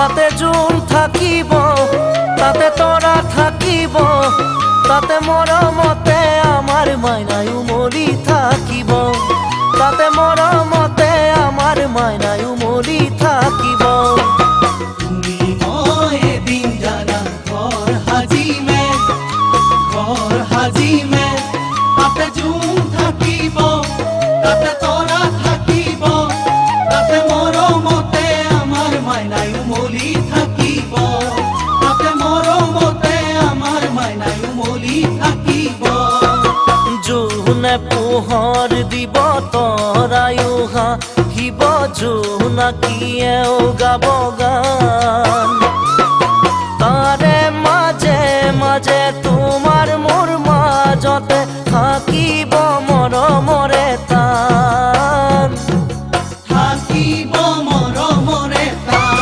তাতে জোন থাকিব, তাতে তৰা থাকিব, তাতে মৰমতে আমাৰ মাইনাই উমলি থাকিব, তাতে মৰমতে আমাৰ মাইনাই উমলি থাকিব। তুমি মই এদিন জানা ঘৰ সাজিমে, ঘৰ সাজিমে, তাতে জোন থাকিব, তাতে তৰা থাকিব, তাতে মৰমতে আমাৰ মাইনাই উমলি থাকিব, তাতে মৰমতে আমাৰ মাইনাই উমলি থাকিব। জোনে পোহৰ দিব তৰায়ো হাঁহিব, জোনাকীয়েও গাব গান। তাৰে মাজে মাজে তোমাৰ মোৰ মাজতে থাকিব মৰমৰে টান, থাকিব মৰমৰে টান।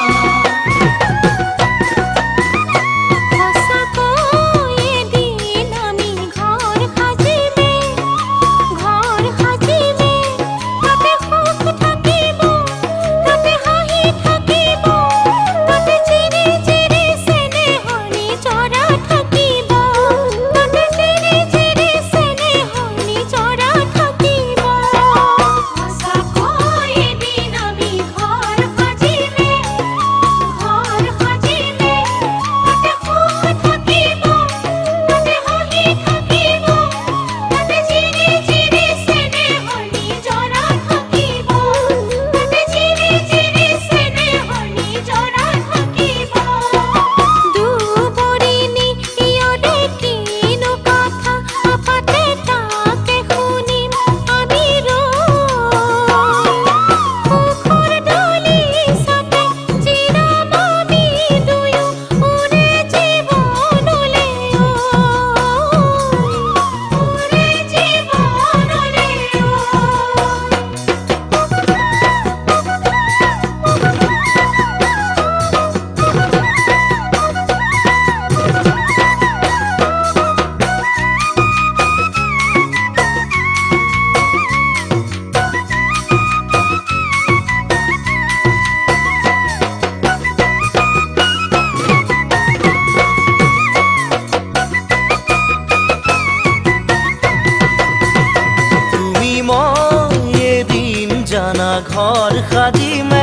ঘৰ সাজিমে,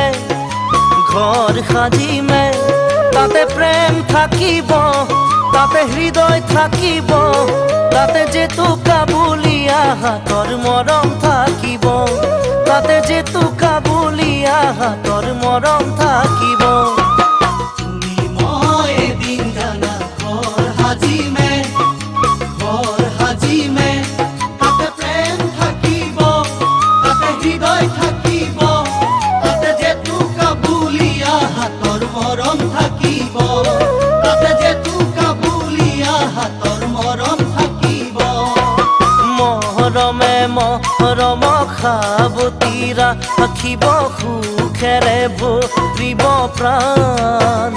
ঘৰ সাজিমে, তাতে প্ৰেম থাকিব, তাতে হৃদয় থাকিব, তাতে জেতুকা বুলিয়া হাতৰ মৰম থাকিব, তাতে জেতুকা বুলিয়া হাতৰ মৰম থাকিব। তুমি মই এদিন জানা ঘৰ সাজিমে, ঘৰ সাজিমে, তাতে প্ৰেম থাকিব, তাতে হৃদয় থাকিব, তাতে জেতুকা বুলিয়া হাতৰ মৰম থাকিব, তাতে জেতুকা বুলিয়া হাতৰ মৰম থাকিব। মৰমে মৰম সাৱতীৰা ৰাখিব, সুখেৰে ভৰিব প্ৰাণ।